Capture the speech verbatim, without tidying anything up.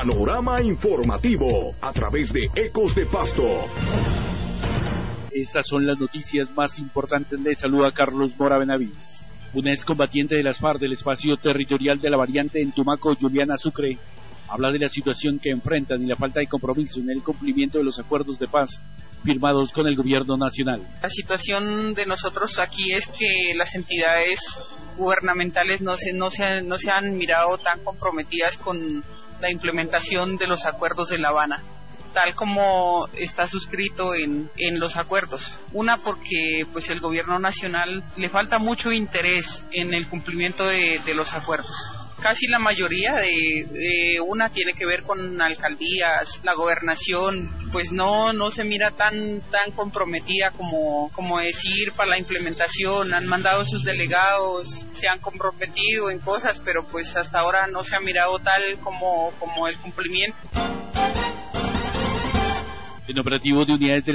Panorama informativo a través de Ecos de Pasto. Estas son las noticias más importantes. Le saluda Carlos Mora Benavides. Una excombatiente de las FARC del espacio territorial de la variante en Tumaco, Juliana Sucre, habla de la situación que enfrentan y la falta de compromiso en el cumplimiento de los acuerdos de paz firmados con el gobierno nacional. La situación de nosotros aquí es que las entidades gubernamentales no se, no se, no se han mirado tan comprometidas con la implementación de los acuerdos de La Habana, tal como está suscrito en, en los acuerdos. Una, porque pues el gobierno nacional le falta mucho interés en el cumplimiento de, de los acuerdos. Casi la mayoría de, de una tiene que ver con alcaldías, la gobernación, pues no no se mira tan tan comprometida como como decir para la implementación. Han mandado sus delegados, se han comprometido en cosas, pero pues hasta ahora no se ha mirado tal como como el cumplimiento. En operativos de unidades de